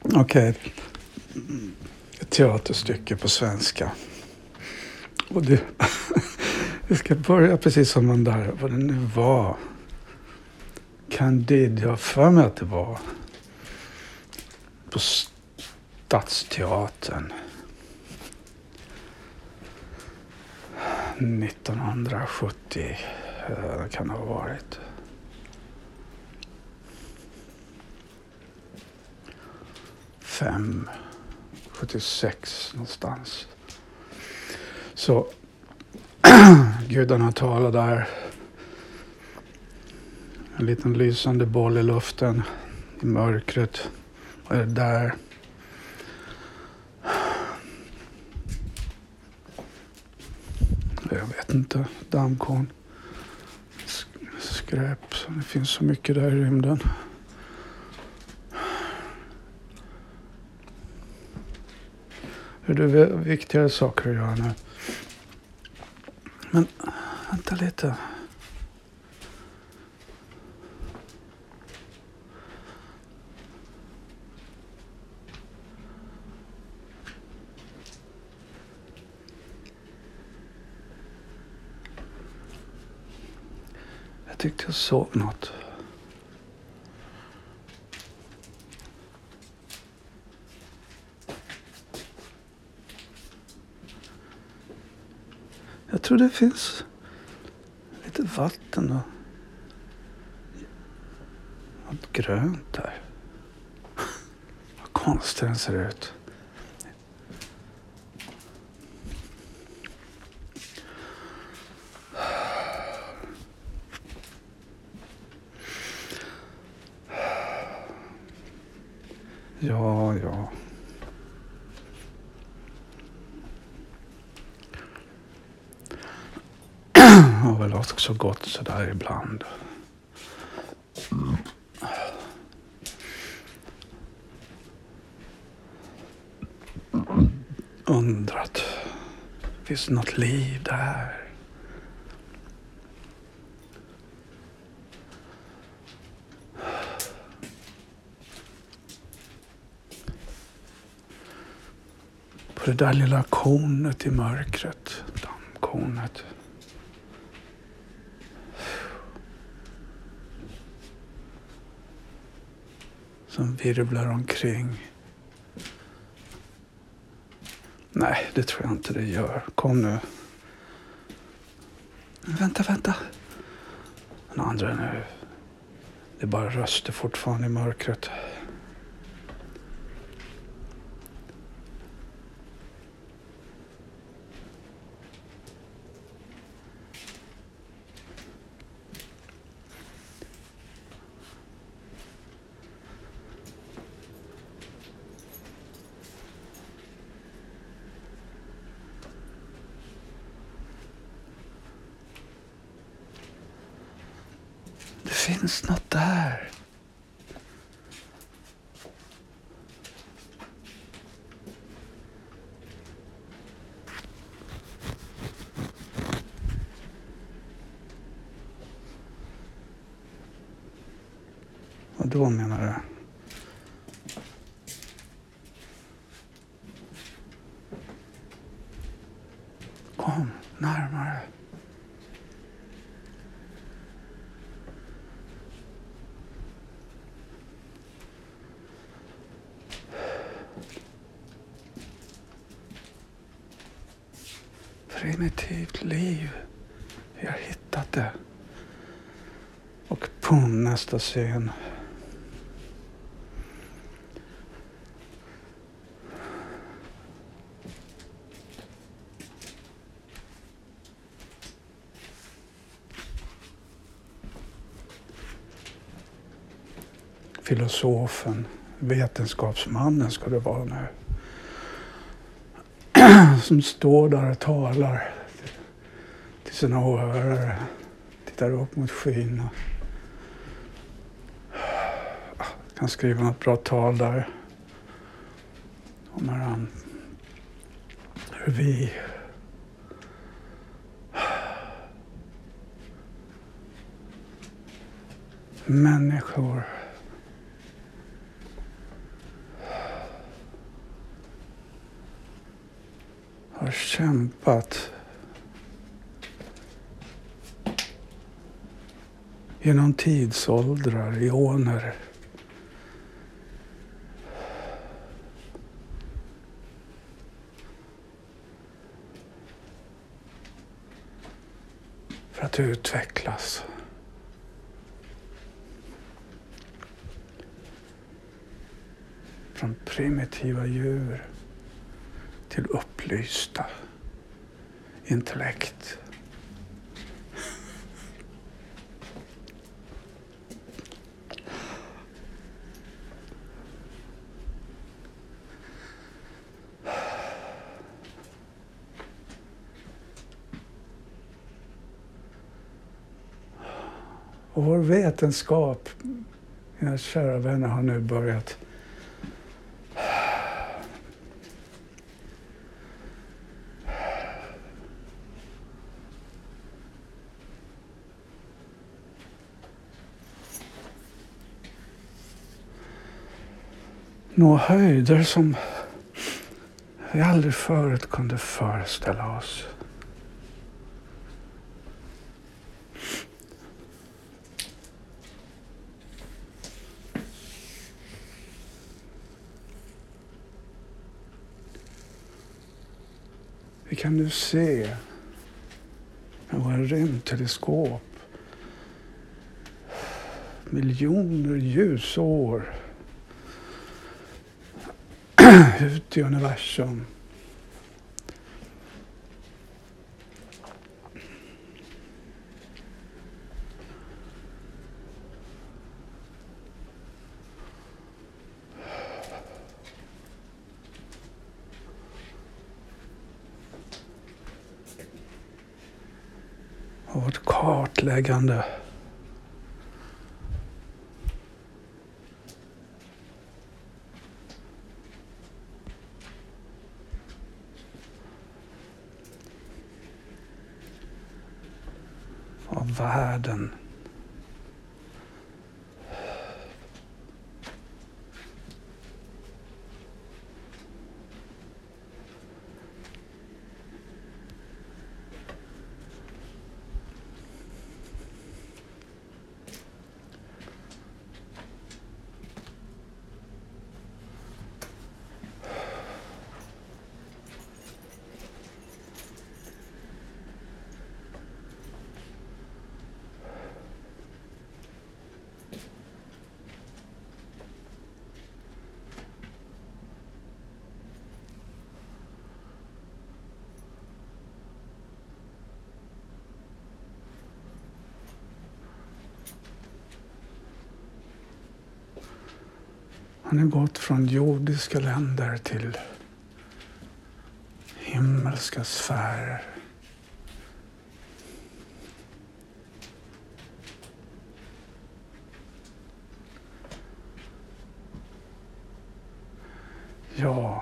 Okej. Ett teaterstycke på svenska. Och det... Vi ska börja precis som den där, vad det nu var. Candide, jag har för mig att det var på Stadsteatern 1970 kan det ha varit. Fem, 76 någonstans. Så gudarna talar där. En liten lysande boll i luften i mörkret. Vad är det där? Jag vet inte. Dammkorn. Skräp. Det finns så mycket där i rymden. Hur det är viktigare saker att göra nu. Men vänta lite. Jag tyckte jag såg något. Jag tror det finns lite vatten och något grönt där. Vad konstigt den ser ut. Ja. Jag har väl också gått så där ibland. Undrat. Finns det något liv där? På det där lilla kornet i mörkret. Dammkornet. Som virvlar omkring. Nej, det tror jag inte det gör. Kom nu. Vänta. Den andra nu. Det är bara röster fortfarande i mörkret. Det finns något där. Vad då menar du? Kom, närmare. Primitivt liv. Vi har hittat det. Och pum, nästa scen. Filosofen, vetenskapsmannen ska det vara nu. Som står där och talar till sina åhörare. Tittar upp mot skyn. Kan skriva något bra tal där. Om hur vi människor har kämpat genom tidsåldrar, ioner. För att utvecklas. Från primitiva djur till upplysta intellekt. Och vår vetenskap, mina kära vänner, har nu börjat nå höjder som vi aldrig förut kunde föreställa oss. Vi kan nu se med våra rymdteleskop miljoner ljusår ut i universum. Och vårt kartläggande av världen. Han har gått från jordiska länder till himmelska sfärer. Ja,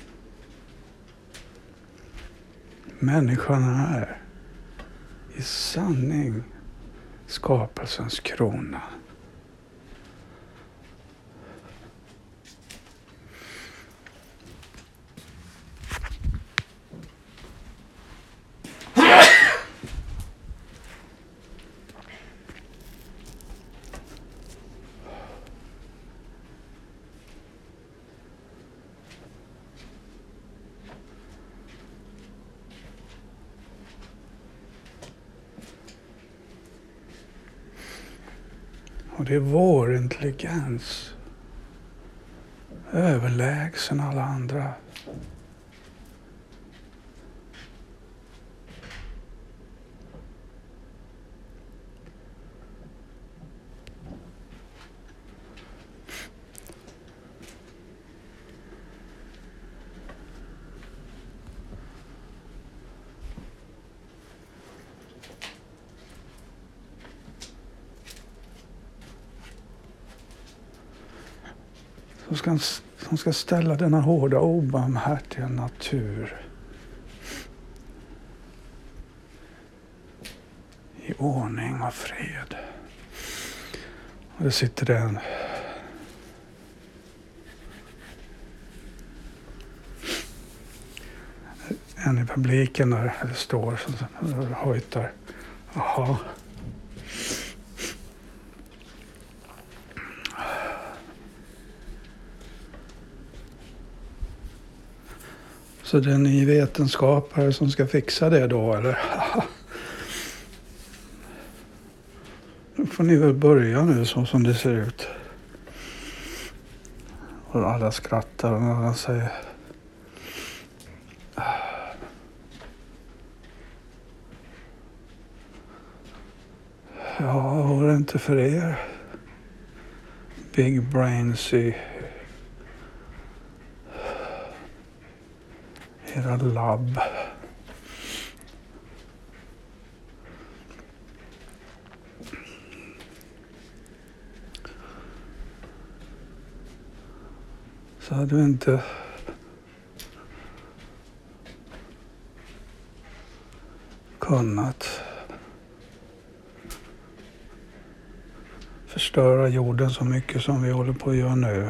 människan är i sanning skapelsens krona. Och det är vår intelligens, överlägsen alla andra. Som ska ställa denna hårda, obarmhärtiga natur i ordning och fred. Och det sitter det En i publiken där, eller står och hojtar. Jaha. Så det är ni vetenskapare som ska fixa det då, eller? Nu får ni väl börja nu så som det ser ut. Och alla skrattar och alla säger... Ja, var det inte för er? Big brains i era labb. Så hade vi inte kunnat förstöra jorden så mycket som vi håller på att göra nu.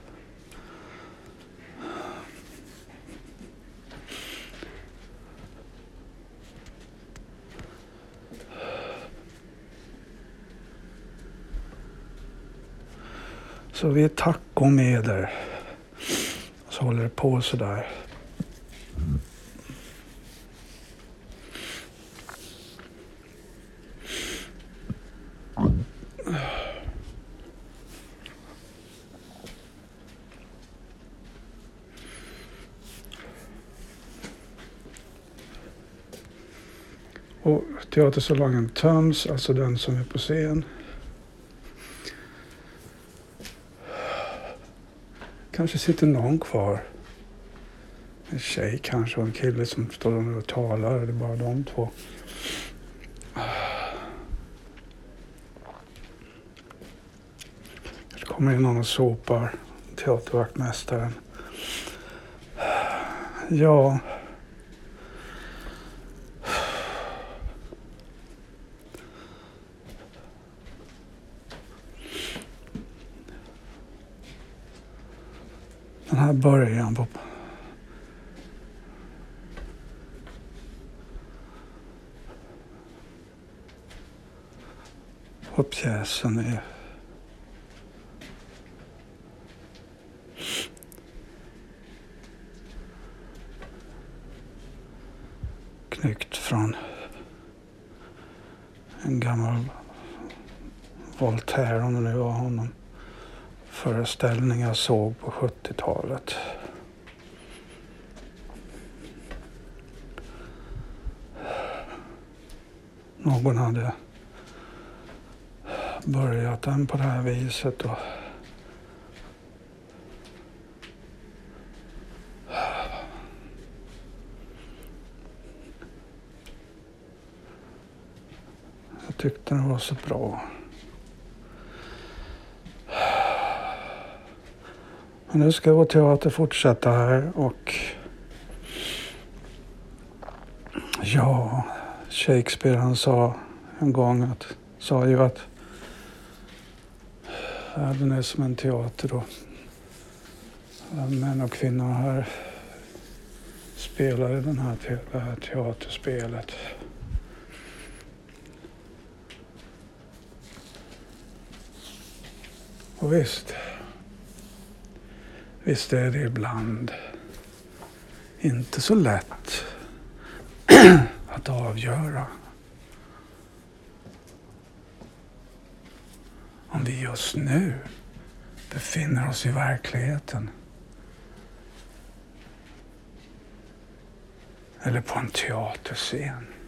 Så vi är tackomeder. Så håller det på så där. Och teatersalongen töms, alltså den som är på scen. Kanske sitter någon kvar. En tjej kanske och en kille som står och talar. Det är bara de två. Det kommer in någon och sopar. Teatervaktmästaren. Ja. Den här början på pjäsen är knyckt från en gammal Voltaire, om det nu var honom, föreställning jag såg på 70-talet. Någon hade börjat den på det här viset och jag tyckte den var så bra. Men nu ska vår teater fortsätta här och ja, Shakespeare han sa en gång sa ju att världen är som en teater då. Män och kvinnor här spelar i det här teaterspelet. Och visst är det ibland inte så lätt att avgöra om vi just nu befinner oss i verkligheten eller på en teaterscen.